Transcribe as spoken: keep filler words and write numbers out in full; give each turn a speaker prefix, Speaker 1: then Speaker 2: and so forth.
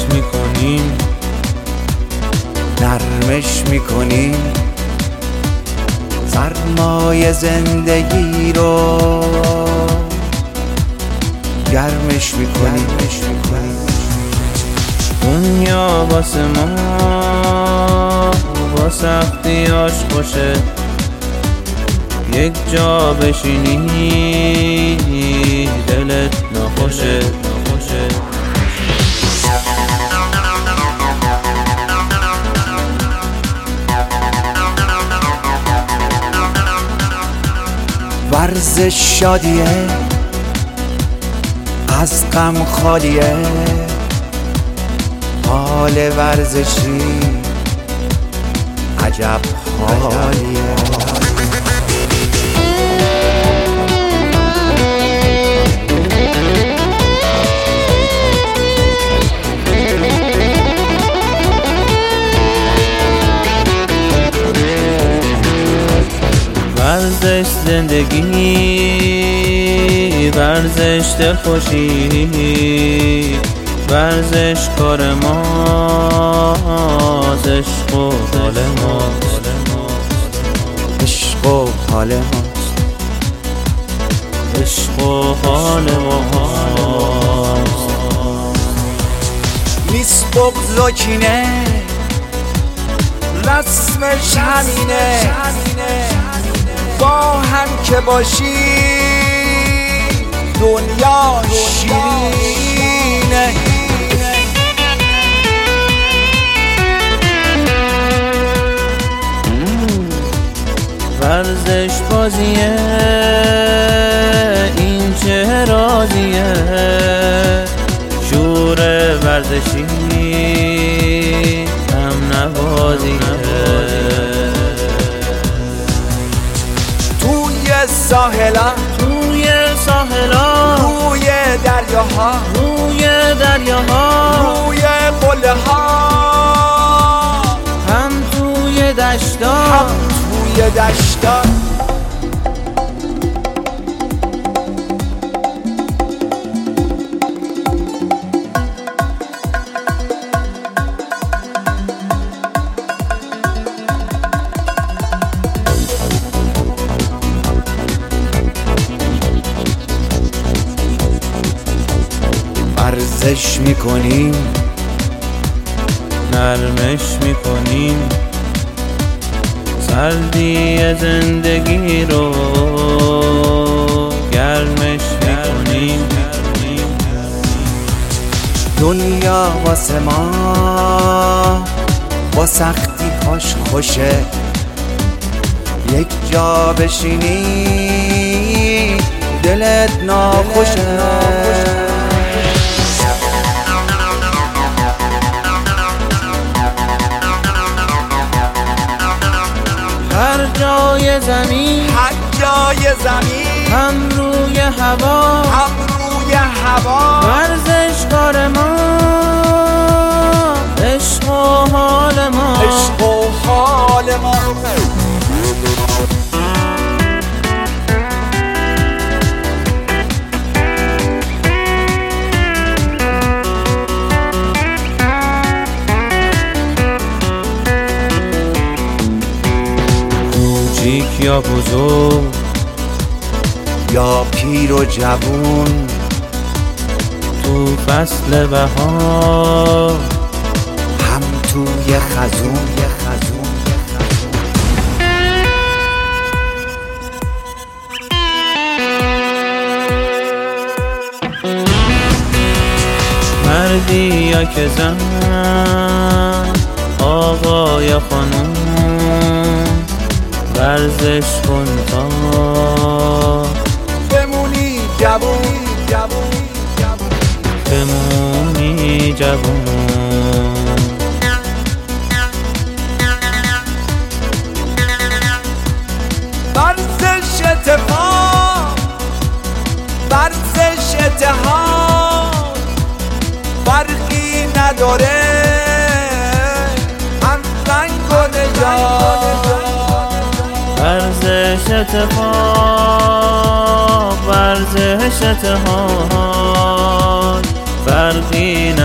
Speaker 1: میکنیم
Speaker 2: نرمش میکنیم سرمای زندگی رو گرمش میکنیم.
Speaker 1: دنیا واسه ما با سختیاش خوشه، یک جا بشینی دلت ناخوشه.
Speaker 2: ورزش شادیه از غم خالیه، حال ورزشی عجب حالیه.
Speaker 1: ورزش زندگی، ورزش دلخوشی، ورزش کار ماست، عشق و حال ماست،
Speaker 2: عشق و حال ماست،
Speaker 1: عشق و حال ماست.
Speaker 2: نیست بغض و کینه، رسمش همینه، با هم که باشی دنیا شیرینه.
Speaker 1: ورزش بازیه این چه رازیه، شور ورزشی هم نوازیه.
Speaker 2: توی ساحلا
Speaker 1: توی ساحلا،
Speaker 2: روی دریاها
Speaker 1: روی دریاها،
Speaker 2: روی قله ها،
Speaker 1: هم توی دشتا
Speaker 2: هم توی دشتا. ورزش میکنیم
Speaker 1: نرمش میکنیم سردی زندگی رو گرمش میکنیم.
Speaker 2: دنیا واسه ما با سختی هاش خوشه، یک جا بشینی دلت ناخوشه.
Speaker 1: هر جای زمین،
Speaker 2: هر جای زمین،
Speaker 1: هم روی هوا،
Speaker 2: هم روی هوا،
Speaker 1: ورزش کار ما، عشق و حال ما،
Speaker 2: عشق و حال ما.
Speaker 1: کوچیک یا بزرگ،
Speaker 2: یا پیر و جوون،
Speaker 1: تو فصل بهار،
Speaker 2: هم توی خزون.
Speaker 1: مردی یا که زن، آقا یا خانوم، ورزش کن تا
Speaker 2: بمونی جوون، جوون، جوون،
Speaker 1: بمونی جوون.
Speaker 2: ورزش اتفاق، ورزش اتحاد، فرقی نداره هم رنگ و نژاد.
Speaker 1: ورزش اتفاق، ورزش اتحاد، فرقی